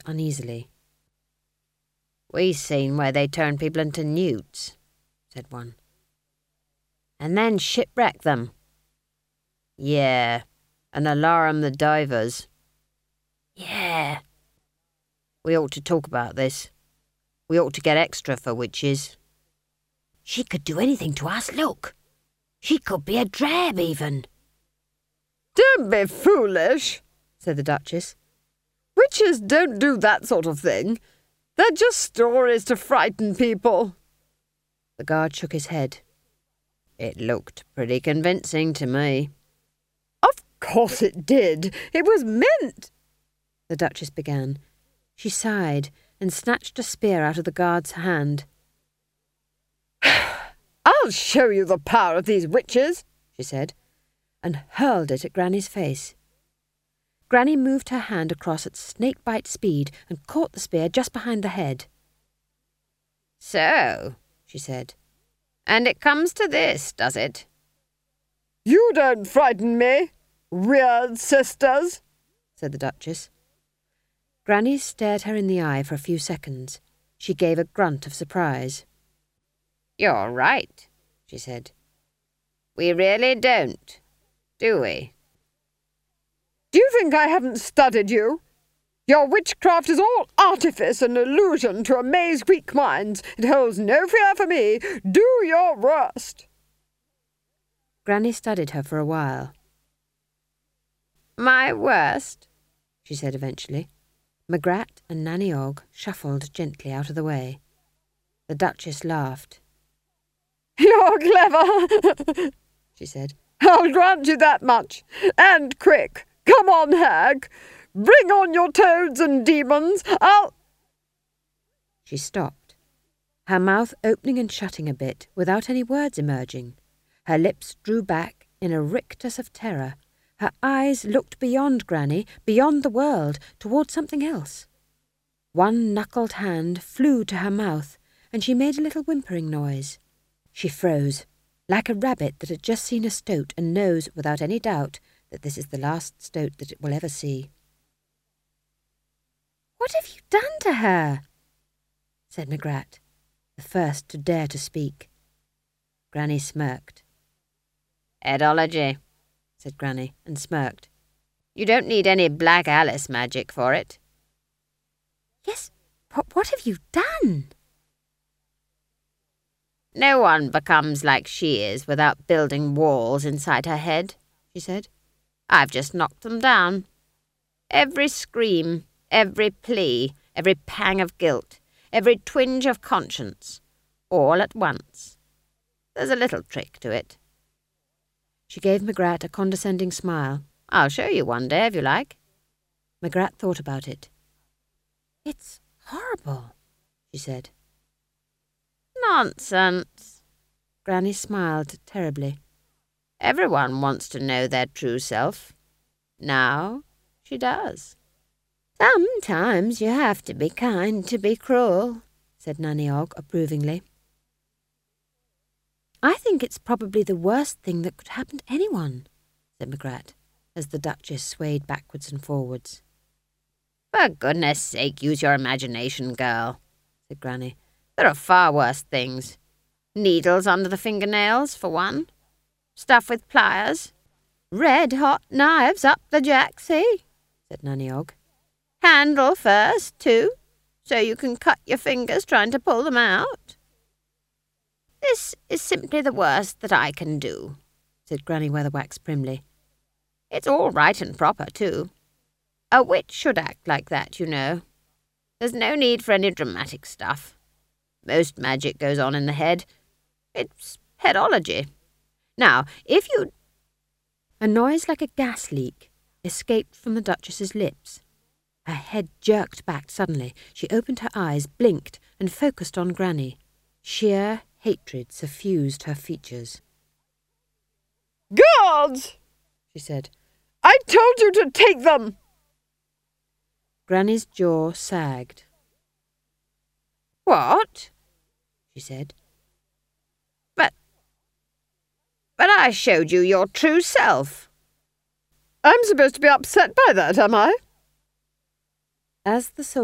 uneasily. "We seen where they turn people into newts," said one. "And then shipwreck them." "Yeah, and alarm the divers." "Yeah." "We ought to talk about this. We ought to get extra for witches." "She could do anything to us, look. She could be a drab, even." "Don't be foolish," said the Duchess. "Witches don't do that sort of thing. They're just stories to frighten people." The guard shook his head. "It looked pretty convincing to me." "Of course it did. It was meant—" the Duchess began. She sighed and snatched a spear out of the guard's hand. "I'll show you the power of these witches," she said, and hurled it at Granny's face. Granny moved her hand across at snake-bite speed and caught the spear just behind the head. "So," she said, "and it comes to this, does it?" "You don't frighten me, weird sisters," said the Duchess. Granny stared her in the eye for a few seconds. She gave a grunt of surprise. "You're right," she said. "We really don't, do we?" "Do you think I haven't studied you? Your witchcraft is all artifice and illusion to amaze weak minds. It holds no fear for me. Do your worst." Granny studied her for a while. "My worst," she said eventually. Magrat and Nanny Og shuffled gently out of the way. The Duchess laughed. "You're clever," she said. "I'll grant you that much. And quick. Come on, hag. Bring on your toads and demons. She stopped, her mouth opening and shutting a bit without any words emerging. Her lips drew back in a rictus of terror. Her eyes looked beyond Granny, beyond the world, towards something else. One knuckled hand flew to her mouth, and she made a little whimpering noise. She froze, like a rabbit that had just seen a stoat and knows, without any doubt, that this is the last stoat that it will ever see. "What have you done to her?" said Magrat, the first to dare to speak. Granny smirked. "Edology," said Granny, and smirked. "You don't need any Black Alice magic for it." "Yes, what have you done?" "No one becomes like she is without building walls inside her head," she said. "I've just knocked them down. Every scream, every plea, every pang of guilt, every twinge of conscience, all at once. There's a little trick to it." She gave Magrat a condescending smile. "I'll show you one day, if you like." Magrat thought about it. "It's horrible," she said. "Nonsense." Granny smiled terribly. "Everyone wants to know their true self. Now she does." "Sometimes you have to be kind to be cruel," said Nanny Og approvingly. "I think it's probably the worst thing that could happen to anyone," said Magrat, as the Duchess swayed backwards and forwards. "For goodness sake, use your imagination, girl," said Granny. "There are far worse things. Needles under the fingernails, for one. Stuff with pliers. Red-hot knives up the jacksie," said Nanny Og. "Handle first, too, so you can cut your fingers trying to pull them out." "This is simply the worst that I can do," said Granny Weatherwax primly. "It's all right and proper, too. A witch should act like that, you know. There's no need for any dramatic stuff. Most magic goes on in the head. It's headology. Now, if you—" A noise like a gas leak escaped from the Duchess's lips. Her head jerked back suddenly. She opened her eyes, blinked, and focused on Granny. Sheer hatred suffused her features. "Guards!" she said. "I told you to take them!" Granny's jaw sagged. "What?" she said. But I showed you your true self." "I'm supposed to be upset by that, am I?" As the